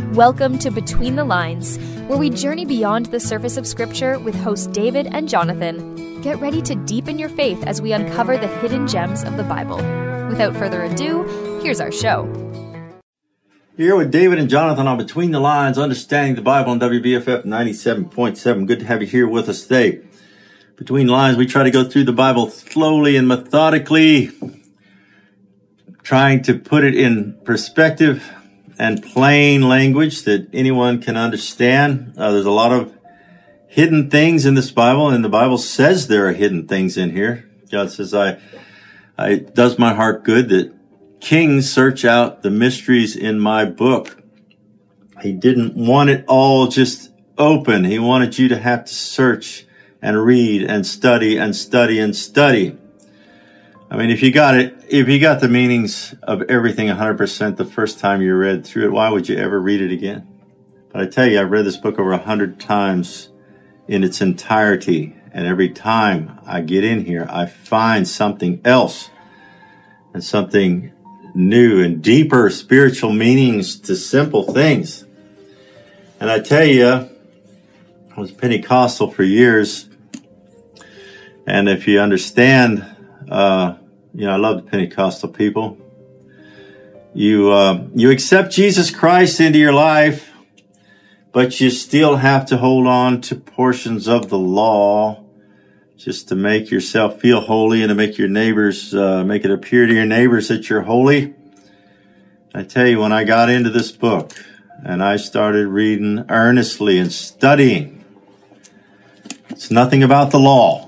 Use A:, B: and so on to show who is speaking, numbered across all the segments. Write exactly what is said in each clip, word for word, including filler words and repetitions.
A: Welcome to Between the Lines, where we journey beyond the surface of Scripture with hosts David and Jonathan. Get ready to deepen your faith as we uncover the hidden gems of the Bible. Without further ado, here's our show.
B: Here with David and Jonathan on Between the Lines, Understanding the Bible on W B F F ninety-seven point seven. Good to have you here with us today. Between the Lines, we try to go through the Bible slowly and methodically, trying to put it in perspective and plain language that anyone can understand. Uh, there's a lot of hidden things in this Bible, and the Bible says there are hidden things in here. God says, I, I, it does my heart good that kings search out the mysteries in my book. He didn't want it all just open. He wanted you to have to search and read and study and study and study. I mean, if you got it, if you got the meanings of everything one hundred percent the first time you read through it, why would you ever read it again? But I tell you, I've read this book over one hundred times in its entirety. And every time I get in here, I find something else and something new and deeper spiritual meanings to simple things. And I tell you, I was Pentecostal for years. And if you understand, uh, you know, I love the Pentecostal people. You, uh, you accept Jesus Christ into your life, but you still have to hold on to portions of the law just to make yourself feel holy and to make your neighbors, uh, make it appear to your neighbors that you're holy. I tell you, when I got into this book and I started reading earnestly and studying, it's nothing about the law.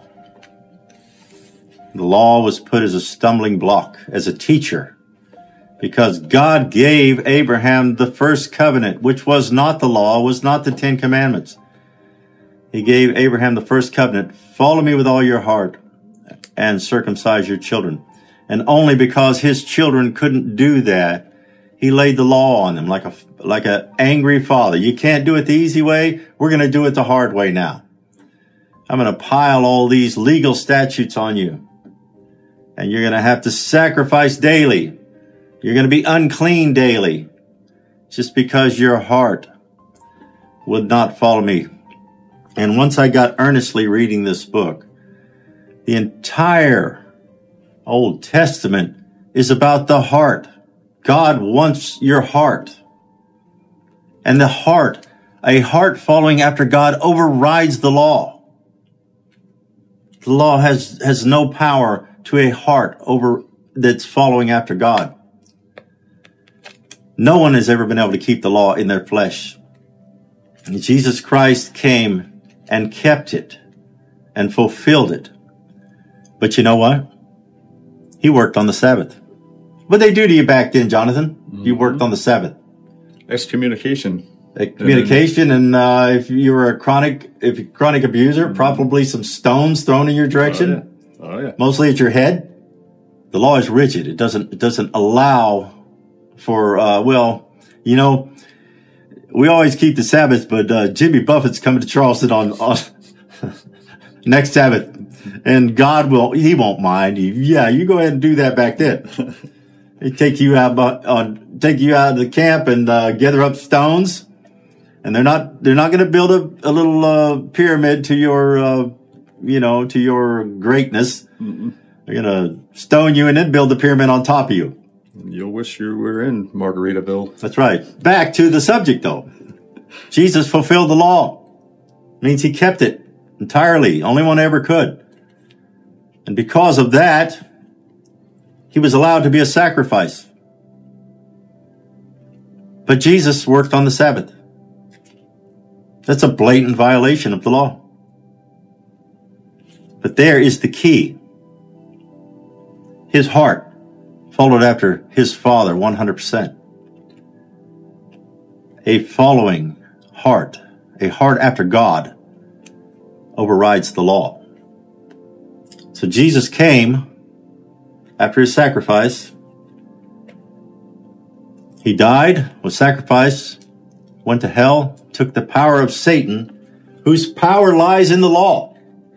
B: The law was put as a stumbling block, as a teacher, because God gave Abraham the first covenant, which was not the law, was not the Ten Commandments. He gave Abraham the first covenant, follow me with all your heart and circumcise your children. And only because his children couldn't do that, he laid the law on them like a, like an angry father. You can't do it the easy way. We're going to do it the hard way now. I'm going to pile all these legal statutes on you. And you're going to have to sacrifice daily. You're going to be unclean daily. Just because your heart would not follow me. And once I got earnestly reading this book, the entire Old Testament is about the heart. God wants your heart. And the heart, a heart following after God, overrides the law. The law has, has no power to a heart over that's following after God. No one has ever been able to keep the law in their flesh. Jesus Christ came and kept it and fulfilled it. But you know what? He worked on the Sabbath. What did they do to you back then, Jonathan? Mm-hmm. You worked on the Sabbath.
C: Excommunication.
B: Communication, and uh, if you were a chronic, if you're a chronic abuser, mm-hmm. probably some stones thrown in your direction.
C: Oh, yeah. Oh, yeah.
B: Mostly at your head. The law is rigid. It doesn't, it doesn't allow for, uh, well, you know, we always keep the Sabbath, but, uh, Jimmy Buffett's coming to Charleston on, on next Sabbath, and God will, he won't mind. He, yeah, you go ahead and do that back then. They take you out, on, take you out of the camp and, uh, gather up stones, and they're not, they're not going to build a, a little, uh, pyramid to your, uh, you know, to your greatness. Mm-mm. They're going to stone you and then build the pyramid on top of you.
C: You'll wish you were in Margaritaville.
B: That's right. Back to the subject, though. Jesus fulfilled the law. Means he kept it entirely. Only one ever could. And because of that, he was allowed to be a sacrifice. But Jesus worked on the Sabbath. That's a blatant violation of the law. But there is the key. His heart followed after his Father one hundred percent. A following heart, a heart after God, overrides the law. So Jesus came after his sacrifice. He died, was sacrificed, went to hell, took the power of Satan, whose power lies in the law.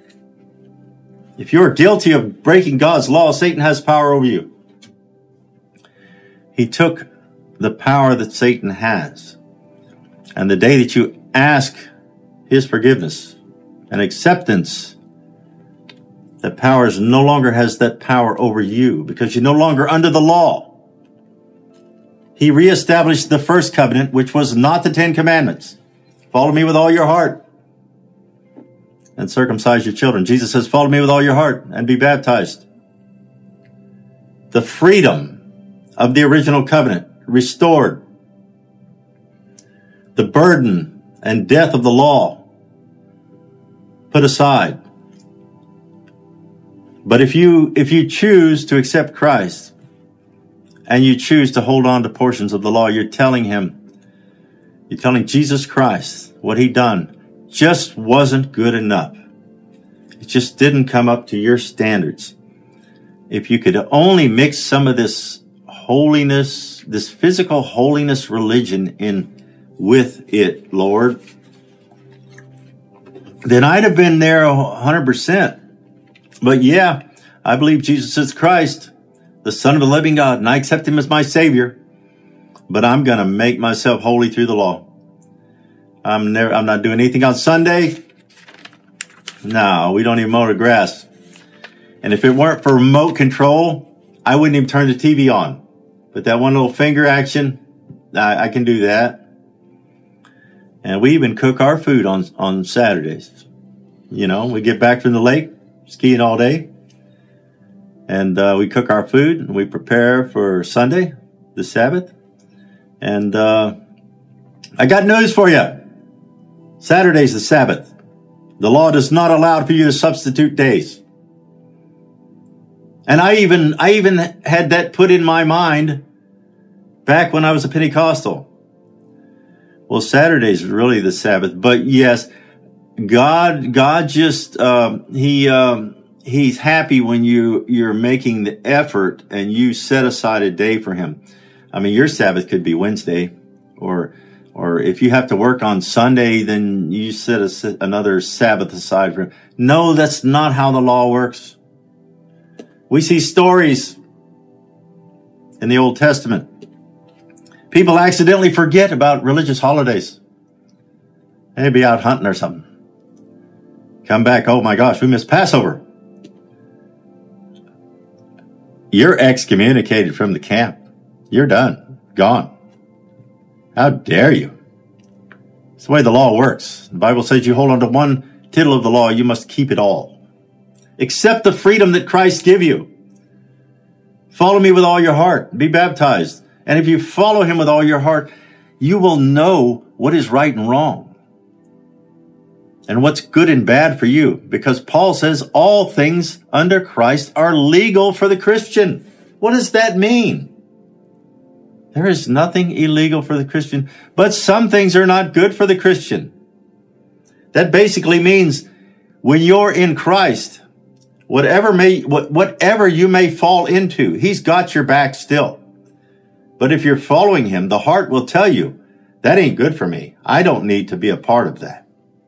B: If you're guilty of breaking God's law, Satan has power over you. He took the power that Satan has. And the day that you ask his forgiveness and acceptance, that power is no longer has that power over you because you're no longer under the law. He reestablished the first covenant, which was not the Ten Commandments. Follow me with all your heart and circumcise your children. Jesus says, follow me with all your heart and be baptized. The freedom of the original covenant restored. The burden and death of the law put aside. But if you if you choose to accept Christ and you choose to hold on to portions of the law, you're telling him, you're telling Jesus Christ what he done just wasn't good enough. It just didn't come up to your standards. If you could only mix some of this holiness, this physical holiness religion in with it, Lord, then I'd have been there one hundred percent. But yeah, I believe Jesus is Christ, the Son of the living God, and I accept him as my Savior. But I'm going to make myself holy through the law. I'm never, I'm not doing anything on Sunday. No, we don't even mow the grass. And if it weren't for remote control, I wouldn't even turn the T V on. But that one little finger action, I, I can do that. And we even cook our food on, on Saturdays. You know, we get back from the lake, skiing all day. And uh, we cook our food and we prepare for Sunday, the Sabbath. And uh, I got news for you. Saturday's the Sabbath. The law does not allow for you to substitute days. And I even, I even had that put in my mind back when I was a Pentecostal. Well, Saturday's really the Sabbath, but yes, God, God just, um, he, um, he's happy when you, you're making the effort and you set aside a day for him. I mean, your Sabbath could be Wednesday, or, or if you have to work on Sunday, then you set a, another Sabbath aside for him. No, that's not how the law works. We see stories in the Old Testament. People accidentally forget about religious holidays. They'd be out hunting or something. Come back, oh my gosh, we missed Passover. You're excommunicated from the camp. You're done. Gone. How dare you? It's the way the law works. The Bible says you hold on to one tittle of the law, you must keep it all. Accept the freedom that Christ give you. Follow me with all your heart. Be baptized. And if you follow him with all your heart, you will know what is right and wrong. And what's good and bad for you. Because Paul says all things under Christ are legal for the Christian. What does that mean? There is nothing illegal for the Christian, but some things are not good for the Christian. That basically means when you're in Christ, whatever may, whatever you may fall into, he's got your back still. But if you're following him, the heart will tell you, that ain't good for me. I don't need to be a part of that.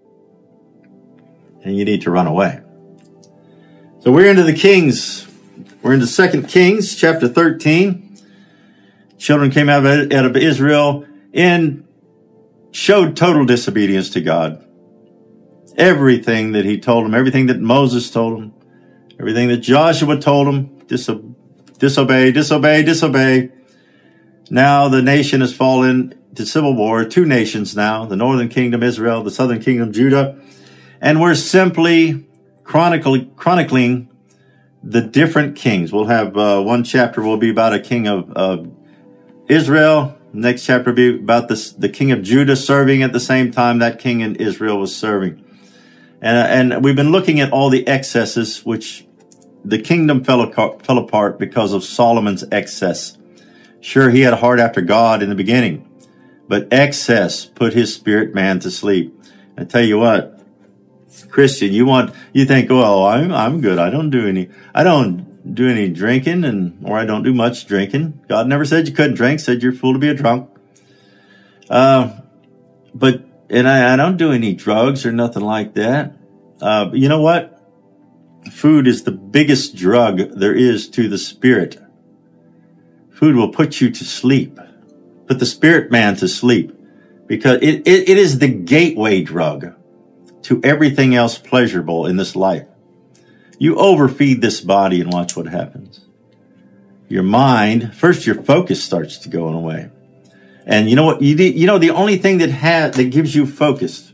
B: And you need to run away. So we're into the Kings. We're into Second Kings, chapter thirteen. Children came out of, out of Israel and showed total disobedience to God. Everything that he told them, everything that Moses told them, everything that Joshua told them, diso- disobey, disobey, disobey. Now the nation has fallen to civil war, two nations now, the northern kingdom Israel, the southern kingdom Judah. And we're simply chronicling, chronicling the different kings. We'll have uh, one chapter will be about a king of, of Israel. Next chapter will be about this, the king of Judah serving at the same time that king in Israel was serving. And, and we've been looking at all the excesses, which the kingdom fell, fell apart because of Solomon's excess. Sure, he had a heart after God in the beginning, but excess put his spirit man to sleep. I tell you what, Christian, you want, you think, well, I'm, I'm good. I don't do any, I don't do any drinking and, or I don't do much drinking. God never said you couldn't drink, said you're a fool to be a drunk. Uh, but, and I, I don't do any drugs or nothing like that. Uh, but you know what? Food is the biggest drug there is to the spirit. Food will put you to sleep, put the spirit man to sleep. because it, it, it is the gateway drug to everything else pleasurable in this life. You overfeed this body and watch what happens. Your mind, first your focus starts to go away. And you know what? You, you know, the only thing that has, that gives you focus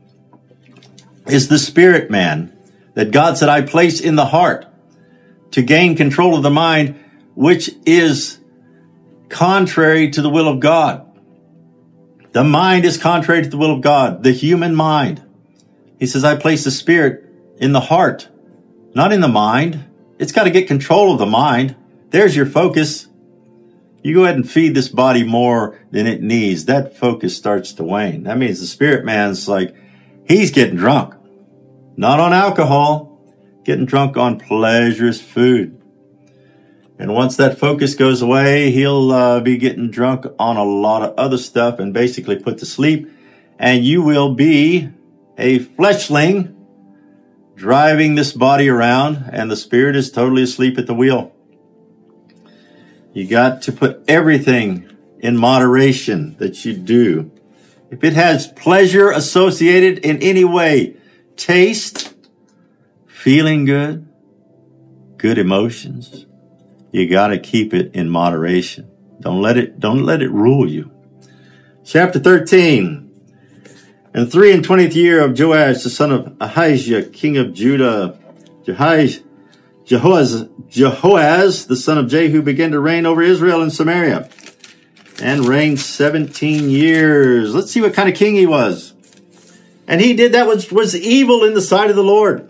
B: is the spirit man that God said, I place in the heart to gain control of the mind, which is contrary to the will of God. The mind is contrary to the will of God, the human mind. He says, I place the spirit in the heart, not in the mind. It's got to get control of the mind. There's your focus. You go ahead and feed this body more than it needs. That focus starts to wane. That means the spirit man's like, he's getting drunk. Not on alcohol, getting drunk on pleasurous food. And once that focus goes away, he'll uh, be getting drunk on a lot of other stuff and basically put to sleep. And you will be a fleshling driving this body around, and the spirit is totally asleep at the wheel. You got to put everything in moderation that you do. If it has pleasure associated in any way, taste, feeling good, good emotions, you got to keep it in moderation. Don't let it, don't let it rule you. Chapter thirteen. In the three and twentieth year of Joash, the son of Ahijah, king of Judah, Jehoaz, Jehoaz, Jehoaz, the son of Jehu, began to reign over Israel and Samaria, and reigned seventeen years. Let's see what kind of king he was. And he did that which was evil in the sight of the Lord.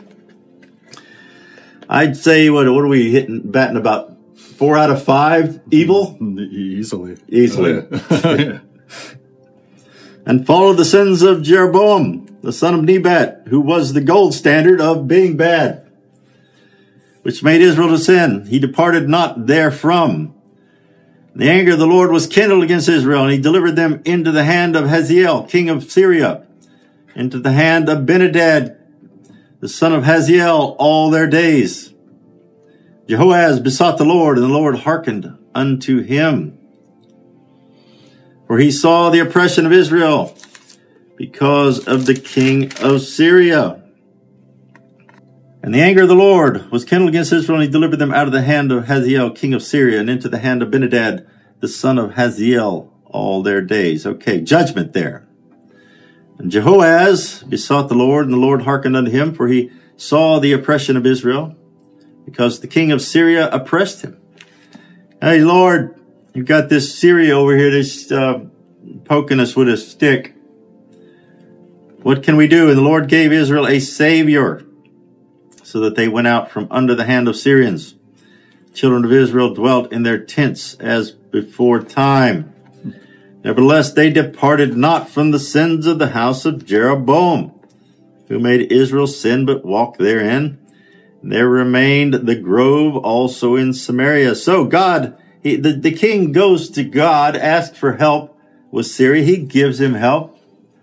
B: I'd say, what, what are we hitting, batting about four out of five evil?
C: Easily.
B: Easily.
C: Oh, yeah.
B: And followed the sins of Jeroboam, the son of Nebat, who was the gold standard of being bad, which made Israel to sin. He departed not therefrom. The anger of the Lord was kindled against Israel, and he delivered them into the hand of Hazael, king of Syria, into the hand of Benhadad, the son of Hazael, all their days. Jehoaz besought the Lord, and the Lord hearkened unto him. For he saw the oppression of Israel because of the king of Syria. And the anger of the Lord was kindled against Israel, and he delivered them out of the hand of Hazael, king of Syria, and into the hand of Benhadad, the son of Hazael, all their days. Okay, judgment there. And Jehoaz besought the Lord, and the Lord hearkened unto him, for he saw the oppression of Israel, because the king of Syria oppressed him. Hey, Lord, you've got this Syria over here that's uh, poking us with a stick. What can we do? And the Lord gave Israel a savior, so that they went out from under the hand of Syrians. Children of Israel dwelt in their tents as before time. Nevertheless, they departed not from the sins of the house of Jeroboam, who made Israel sin, but walked therein. There remained the grove also in Samaria. So God, he, the, the king goes to God, asks for help with Syria. He gives him help.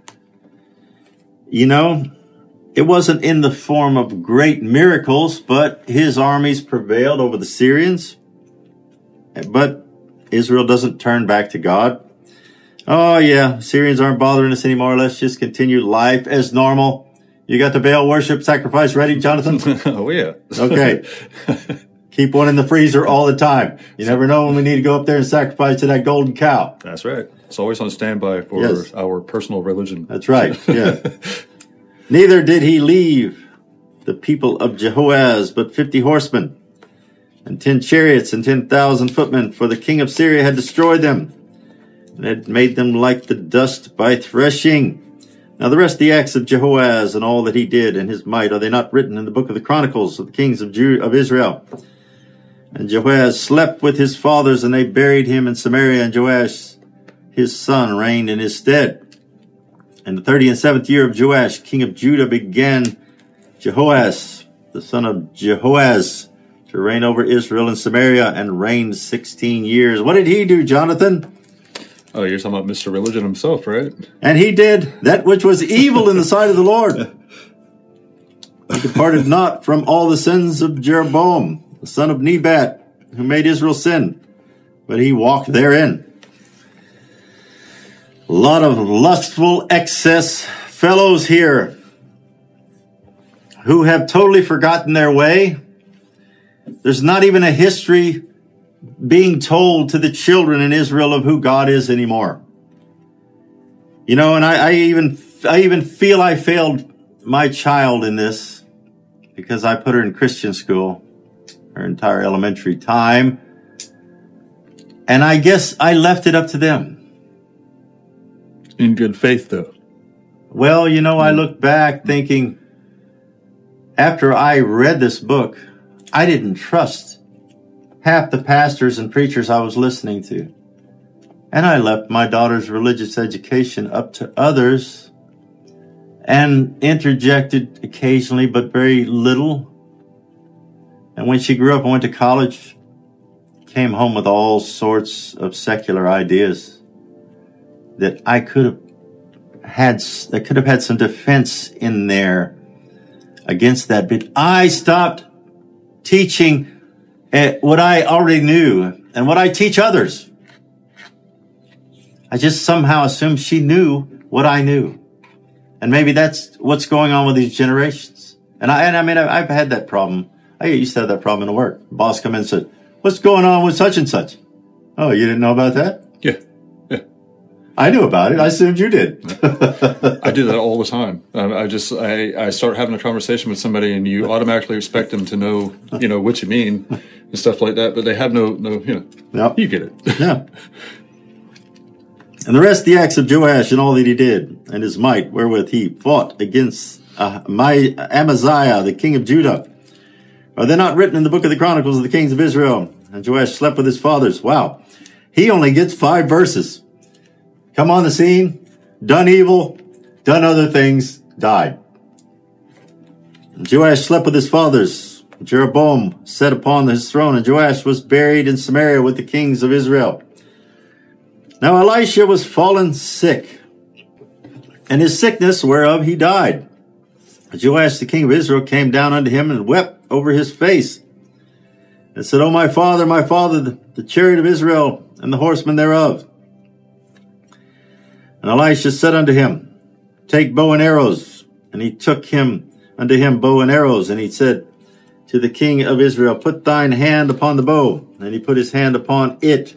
B: You know, it wasn't in the form of great miracles, but his armies prevailed over the Syrians. But Israel doesn't turn back to God. Oh, yeah, Syrians aren't bothering us anymore. Let's just continue life as normal. You got the Baal worship sacrifice ready, Jonathan?
C: Oh, yeah.
B: Okay. Keep one in the freezer all the time. You never know when we need to go up there and sacrifice to that golden cow.
C: That's right. It's always on standby for
B: Yes.
C: our personal religion.
B: That's right, yeah. Neither did he leave the people of Jehoaz, but fifty horsemen, and ten chariots, and ten thousand footmen, for the king of Syria had destroyed them, and had made them like the dust by threshing. Now the rest of the acts of Jehoaz, and all that he did, and his might, are they not written in the book of the Chronicles of the kings of Ju- of Israel? And Jehoaz slept with his fathers, and they buried him in Samaria, and Joash his son reigned in his stead. In the thirty and seventh year of Joash, king of Judah, began Jehoaz, the son of Jehoaz, to reign over Israel and Samaria, and reigned sixteen years. What did he do, Jonathan?
C: Oh, you're talking about Mister Religion himself, right?
B: And he did that which was evil in the sight of the Lord. He departed not from all the sins of Jeroboam, the son of Nebat, who made Israel sin, but he walked therein. A lot of lustful excess fellows here who have totally forgotten their way. There's not even a history being told to the children in Israel of who God is anymore. You know, and I, I even I even feel I failed my child in this because I put her in Christian school her entire elementary time. And I guess I left it up to them.
C: In good faith, though.
B: Well, you know, I look back thinking, after I read this book, I didn't trust half the pastors and preachers I was listening to. And I left my daughter's religious education up to others and interjected occasionally, but very little. And when she grew up and went to college, came home with all sorts of secular ideas that I could have had, that could have had some defense in there against that. But I stopped teaching what I already knew and what I teach others. I just somehow assumed she knew what I knew. And maybe that's what's going on with these generations. And I, and I mean, I've had that problem. I used to have that problem in work. Boss come in and said, "What's going on with such and such?" "Oh, you didn't know about that?"
C: Yeah. Yeah.
B: "I knew about it. I assumed you did."
C: I do that all the time. Um, I just, I, I start having a conversation with somebody and you automatically expect them to know, you know, what you mean and stuff like that, but they have no, no, you know,
B: Yep.
C: You get it.
B: Yeah. "And the rest of the acts of Joash and all that he did, and his might wherewith he fought against uh, my Amaziah, the king of Judah, are they not written in the book of the Chronicles of the kings of Israel? And Joash slept with his fathers." Wow. He only gets five verses. Come on the scene, done evil, done other things, died. "And Joash slept with his fathers. Jeroboam sat upon his throne, and Joash was buried in Samaria with the kings of Israel. Now Elisha was fallen sick, and his sickness whereof he died. Joash the king of Israel came down unto him and wept over his face, and said, O my father, my father, the, the chariot of Israel, and the horsemen thereof. And Elisha said unto him, Take bow and arrows. And he took him unto him bow and arrows, and he said to the king of Israel, Put thine hand upon the bow. And he put his hand upon it.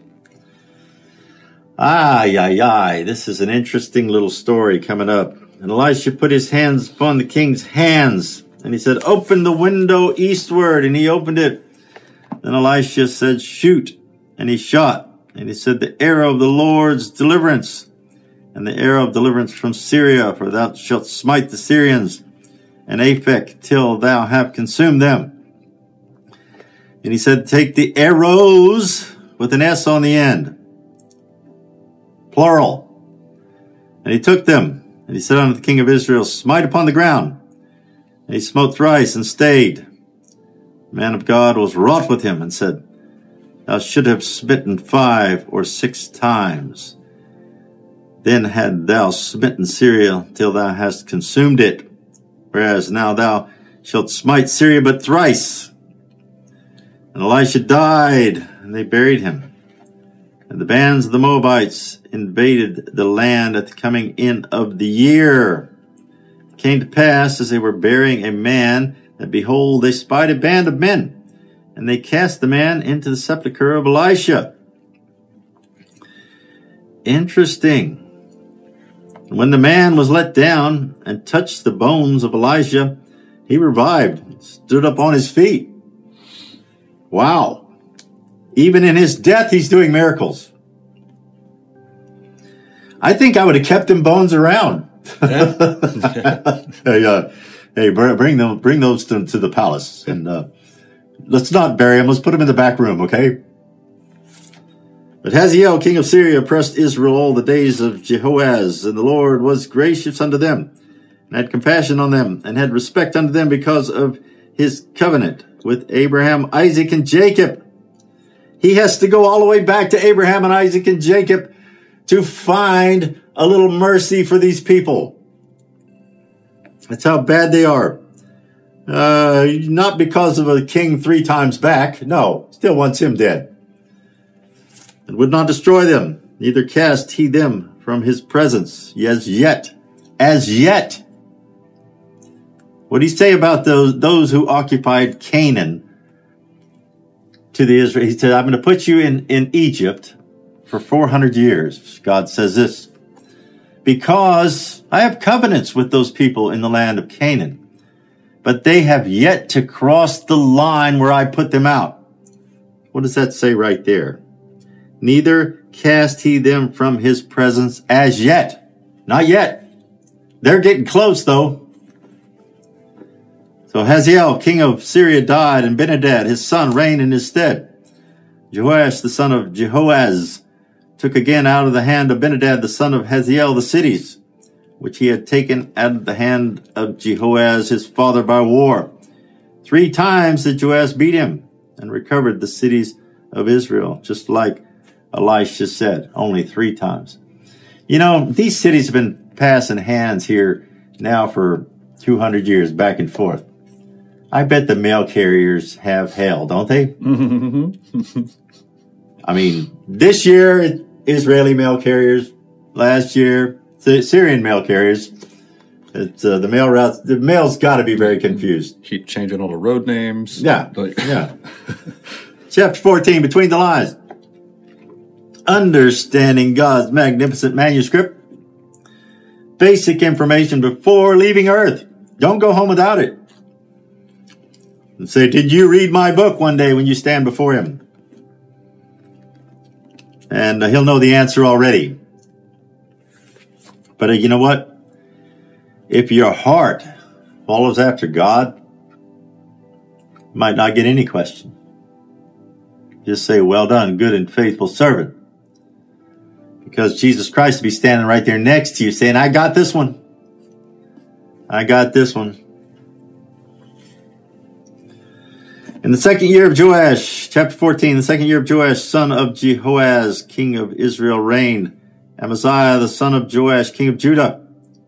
B: Ay, ay, ay, this is an interesting little story coming up. And Elisha put his hands upon the king's hands, and he said, Open the window eastward. And he opened it. Then Elisha said, Shoot. And he shot. And he said, The arrow of the Lord's deliverance, and the arrow of deliverance from Syria, for thou shalt smite the Syrians and Aphek till thou have consumed them. And he said, Take the arrows with an S on the end, plural. And he took them, and he said unto the king of Israel, Smite upon the ground. And he smote thrice and stayed. The man of God was wroth with him and said, Thou should have smitten five or six times. Then had thou smitten Syria till thou hast consumed it. Whereas now thou shalt smite Syria but thrice. And Elisha died, and they buried him. And the bands of the Moabites invaded the land at the coming in of the year. It came to pass, as they were burying a man, that behold, they spied a band of men, and they cast the man into the sepulchre of Elisha. Interesting. When the man was let down and touched the bones of Elisha, he revived, stood up on his feet. Wow. Even in his death, he's doing miracles. I think I would have kept them bones around.
C: Yeah.
B: hey, uh, hey, bring them, bring those to, to the palace, and uh, let's not bury them. Let's put them in the back room, okay? But Hazael, king of Syria, oppressed Israel all the days of Jehoaz, and the Lord was gracious unto them, and had compassion on them, and had respect unto them because of his covenant with Abraham, Isaac, and Jacob. He has to go all the way back to Abraham and Isaac and Jacob to find a little mercy for these people. That's how bad they are. Uh, not because of a king three times back. No, still wants him dead. And would not destroy them, neither cast he them from his presence. As yet. As yet. What did he say about those, those who occupied Canaan to the Israel? He said, I'm going to put you in, in Egypt for four hundred years. God says this, because I have covenants with those people in the land of Canaan, but they have yet to cross the line where I put them out. What does that say right there? Neither cast he them from his presence as yet. Not yet. They're getting close though. So Hazael, king of Syria, died, and Benhadad, his son, reigned in his stead. Jehoash, the son of Jehoaz, took again out of the hand of Benhadad, the son of Hazael, the cities, which he had taken out of the hand of Jehoaz, his father, by war. Three times did Joash beat him, and recovered the cities of Israel, just like Elisha said, only three times. You know, these cities have been passing hands here now for two hundred years, back and forth. I bet the mail carriers have hell, don't they? I mean, this year, Israeli mail carriers. Last year, Syrian mail carriers. It's, uh, the mail routes, the mail's got to be very confused.
C: Keep changing all the road names.
B: Yeah,
C: Like,
B: yeah. Chapter fourteen, Between the Lines. Understanding God's magnificent manuscript. Basic information before leaving Earth. Don't go home without it. And say, did you read my book one day when you stand before him? And uh, he'll know the answer already. But uh, you know what? If your heart follows after God, you might not get any question. Just say, well done, good and faithful servant. Because Jesus Christ will be standing right there next to you saying, I got this one. I got this one. In the second year of Joash, chapter fourteen, the second year of Joash, son of Jehoaz, king of Israel, reigned. Amaziah, the son of Joash, king of Judah.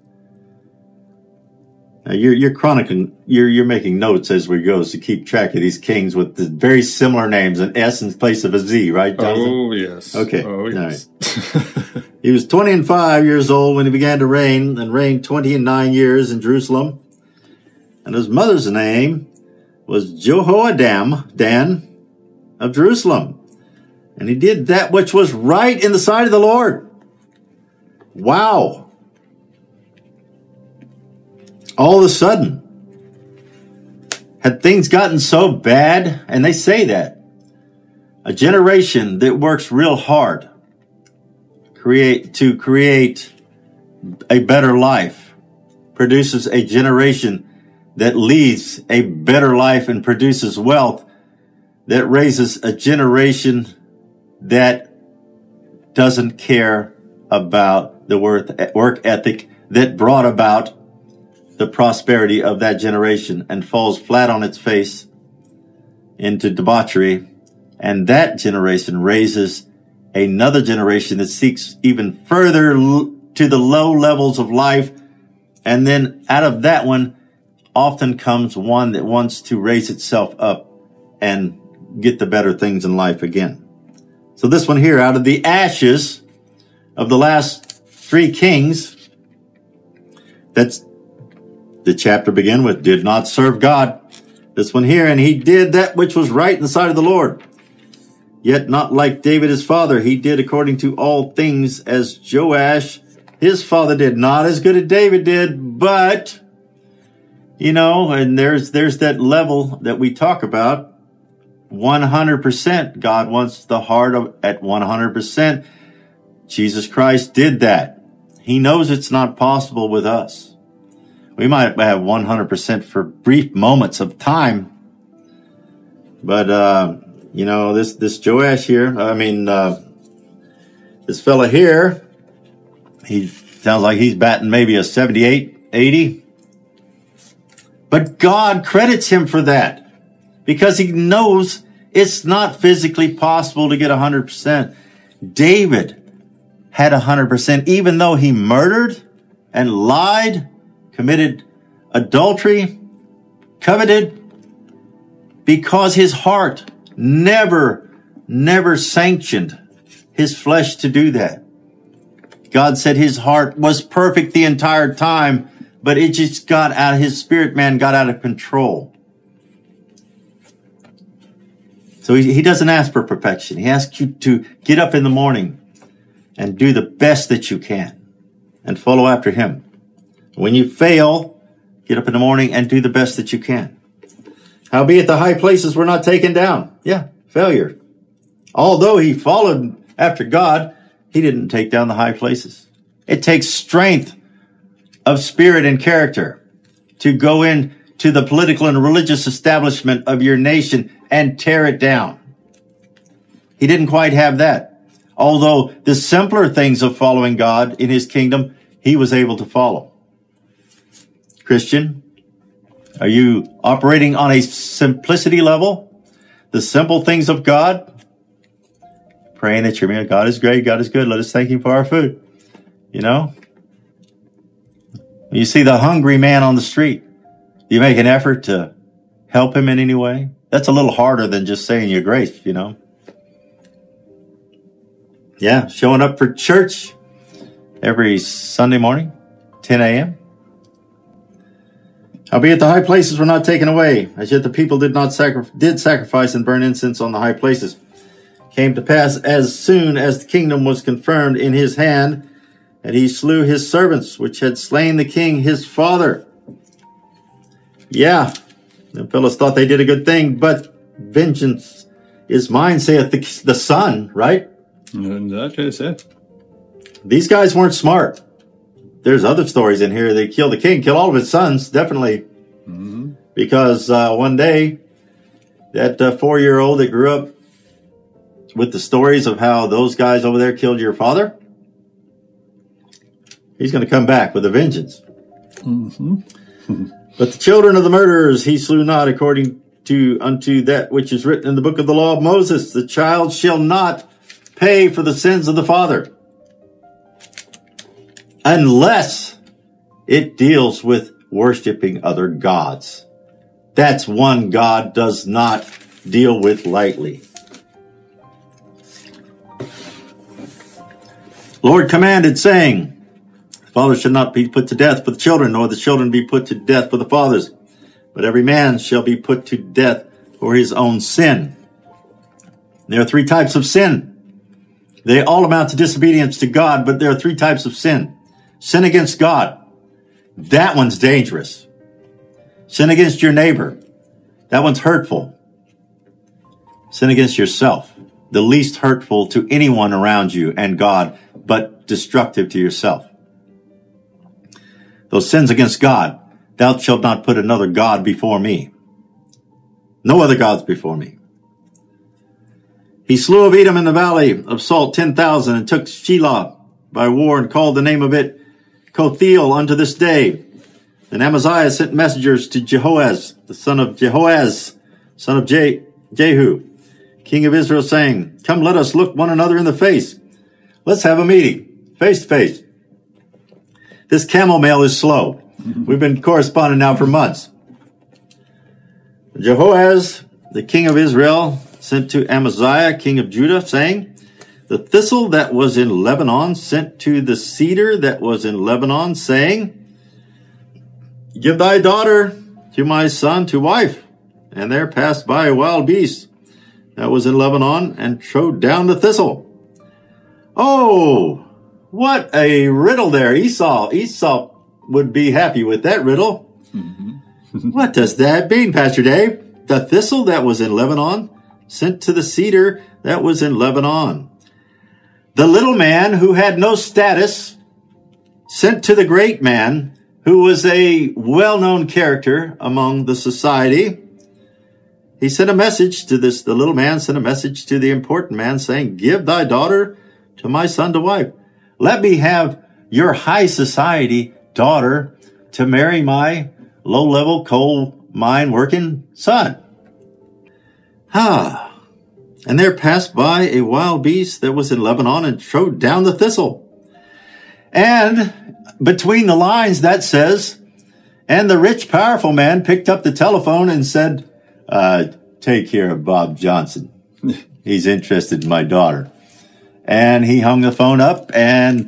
B: Now you're, you're chronicling, you're, you're making notes as we go to keep track of these kings with the very similar names, an S in place of a Z, right, Jonathan?
C: Oh, yes.
B: Okay.
C: Oh, yes.
B: All right. He was twenty and five years old when he began to reign, and reigned twenty and nine years in Jerusalem. And his mother's name was Jehoiakim, Dan of Jerusalem. And he did that which was right in the sight of the Lord. Wow. All of a sudden, had things gotten so bad, and they say that, a generation that works real hard create to create a better life produces a generation that leads a better life and produces wealth, that raises a generation that doesn't care about the work ethic that brought about the prosperity of that generation, and falls flat on its face into debauchery. And that generation raises another generation that seeks even further to the low levels of life. And then out of that one often comes one that wants to raise itself up and get the better things in life again. So this one here, out of the ashes of the last three kings, that's the chapter begin with, did not serve God. This one here, and he did that which was right in the sight of the Lord. Yet not like David his father, he did according to all things as Joash his father did. Not as good as David did, but, you know, and there's there's that level that we talk about. one hundred percent. God wants the heart of, at one hundred percent. Jesus Christ did that. He knows it's not possible with us. We might have one hundred percent for brief moments of time. But, uh, you know, this, this Joash here, I mean, uh, this fella here, he sounds like he's batting maybe a seventy-eight, eighty. But God credits him for that because he knows it's not physically possible to get one hundred percent. David had one hundred percent, even though he murdered and lied, committed adultery, coveted, because his heart never, never sanctioned his flesh to do that. God said his heart was perfect the entire time, but it just got out of his spirit man got out of control. So he, he doesn't ask for perfection. He asks you to get up in the morning and do the best that you can and follow after him. When you fail, get up in the morning and do the best that you can. Howbeit the high places were not taken down. Yeah, failure. Although he followed after God, he didn't take down the high places. It takes strength of spirit and character to go into the political and religious establishment of your nation and tear it down. He didn't quite have that. Although the simpler things of following God in his kingdom, he was able to follow. Christian, are you operating on a simplicity level? The simple things of God? Praying that your man, God is great, God is good, let us thank him for our food. You know? You see the hungry man on the street. Do you make an effort to help him in any way? That's a little harder than just saying your grace, you know? Yeah, showing up for church every Sunday morning, ten a.m. Howbeit the high places were not taken away, as yet the people did not sacri- did sacrifice and burn incense on the high places. Came to pass as soon as the kingdom was confirmed in his hand, and he slew his servants, which had slain the king his father. Yeah, the fellows thought they did a good thing, but vengeance is mine, saith the, the son, right?
C: That's what it said.
B: These guys weren't smart. There's other stories in here. They killed the king, killed all of his sons, definitely. Mm-hmm. Because uh, one day, that uh, four-year-old that grew up with the stories of how those guys over there killed your father, he's going to come back with a vengeance. Mm-hmm. But the children of the murderers he slew not, according to unto that which is written in the book of the law of Moses. The child shall not pay for the sins of the father, unless it deals with worshiping other gods. That's one God does not deal with lightly. Lord commanded, saying, the father shall not be put to death for the children, nor the children be put to death for the fathers. But every man shall be put to death for his own sin. There are three types of sin. They all amount to disobedience to God, but there are three types of sin. Sin against God. That one's dangerous. Sin against your neighbor. That one's hurtful. Sin against yourself. The least hurtful to anyone around you and God, but destructive to yourself. Those sins against God. Thou shalt not put another God before me. No other gods before me. He slew of Edom in the valley of Salt ten thousand, and took Shelah by war, and called the name of it Kothiel unto this day. Then Amaziah sent messengers to Jehoaz, the son of Jehoaz, son of Je- Jehu, king of Israel, saying, come, let us look one another in the face. Let's have a meeting, face to face. This camel mail is slow. We've been corresponding now for months. Jehoaz, the king of Israel, sent to Amaziah, king of Judah, saying, the thistle that was in Lebanon sent to the cedar that was in Lebanon, saying, give thy daughter to my son to wife. And there passed by a wild beast that was in Lebanon, and trode down the thistle. Oh, what a riddle there. Esau, Esau would be happy with that riddle. Mm-hmm. What does that mean, Pastor Dave? The thistle that was in Lebanon sent to the cedar that was in Lebanon. The little man who had no status sent to the great man who was a well-known character among the society. He sent a message to this, the little man sent a message to the important man saying, give thy daughter to my son to wife. Let me have your high society daughter to marry my low-level coal mine working son. Ah. And there passed by a wild beast that was in Lebanon, and trode down the thistle. And between the lines that says, and the rich, powerful man picked up the telephone and said, uh, take care of Bob Johnson. He's interested in my daughter. And he hung the phone up, and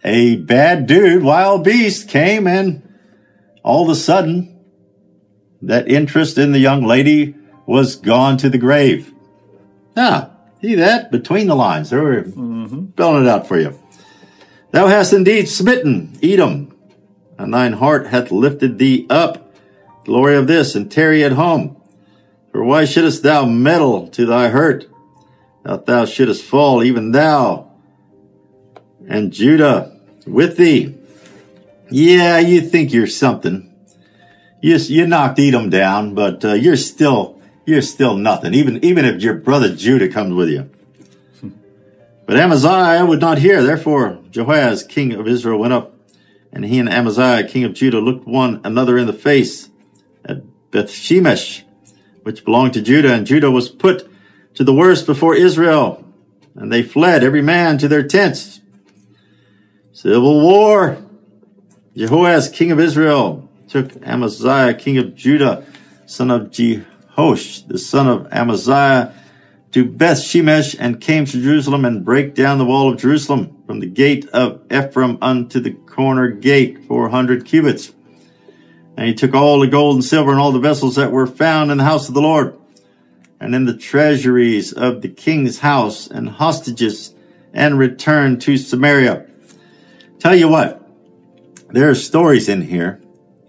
B: a bad dude, wild beast, came, and all of a sudden, that interest in the young lady was gone to the grave. Ah, see that? Between the lines. They were mm-hmm. spelling it out for you. Thou hast indeed smitten Edom, and thine heart hath lifted thee up. Glory of this, and tarry at home. For why shouldest thou meddle to thy hurt? That thou shouldest fall, even thou, and Judah with thee. Yeah, you think you're something. You, you knocked Edom down, but uh, you're still you're still nothing, even, even if your brother Judah comes with you. But Amaziah would not hear. Therefore Jehoahaz, king of Israel, went up, and he and Amaziah, king of Judah, looked one another in the face at Bethshemesh, which belonged to Judah, and Judah was put to the worst before Israel, and they fled, every man to their tents. Civil war. Jehoahaz, king of Israel, took Amaziah, king of Judah, son of Jehoash, the son of Amaziah, to Bethshemesh, and came to Jerusalem, and brake down the wall of Jerusalem from the gate of Ephraim unto the corner gate, four hundred cubits. And he took all the gold and silver and all the vessels that were found in the house of the Lord, and in the treasuries of the king's house, and hostages, and returned to Samaria. Tell you what, there are stories in here.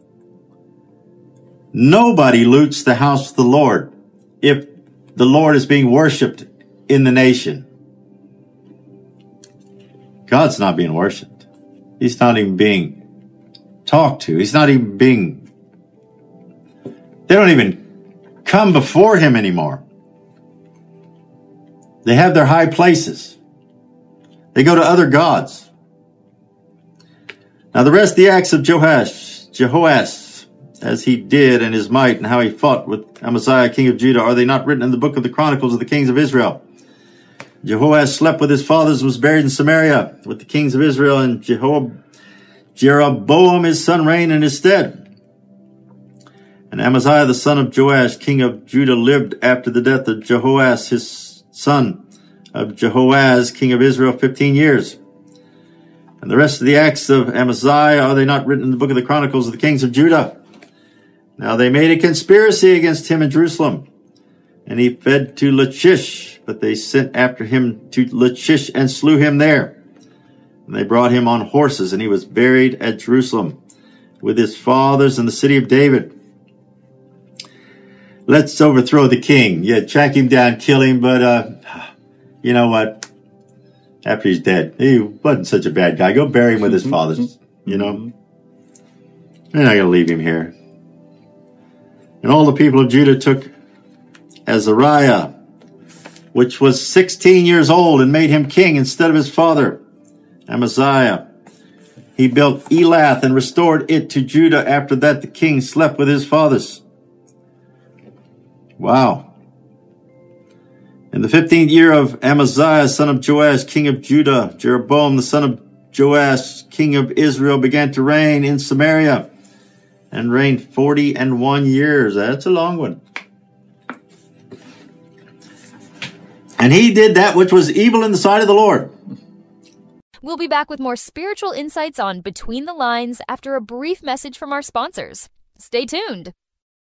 B: Nobody loots the house of the Lord if the Lord is being worshipped in the nation. God's not being worshipped. He's not even being talked to. He's not even being... They don't even come before him anymore. They have their high places. They go to other gods. Now the rest of the acts of Jehoash, Jehoash, as he did in his might, and how he fought with Amaziah, king of Judah, are they not written in the book of the Chronicles of the kings of Israel? Jehoash slept with his fathers and was buried in Samaria with the kings of Israel, and Jehoab, Jeroboam his son reigned in his stead. And Amaziah the son of Joash, king of Judah, lived after the death of Jehoash his son of Jehoaz, king of Israel, fifteen years. And the rest of the acts of Amaziah, are they not written in the book of the Chronicles of the kings of Judah? Now they made a conspiracy against him in Jerusalem, and he fled to Lachish, but they sent after him to Lachish and slew him there. And they brought him on horses, and he was buried at Jerusalem with his fathers in the city of David. Let's overthrow the king. Yeah, track him down, kill him, but uh, you know what? After he's dead, he wasn't such a bad guy. Go bury him with his fathers, you know? They're not going to leave him here. And all the people of Judah took Azariah, which was sixteen years old, and made him king instead of his father, Amaziah. He built Elath and restored it to Judah. After that, the king slept with his fathers. Wow. In the fifteenth year of Amaziah, son of Joash, king of Judah, Jeroboam, the son of Joash, king of Israel, began to reign in Samaria, and reigned forty and one years. That's a long one. And he did that which was evil in the sight of the Lord.
A: We'll be back with more spiritual insights on Between the Lines after a brief message from our sponsors. Stay tuned.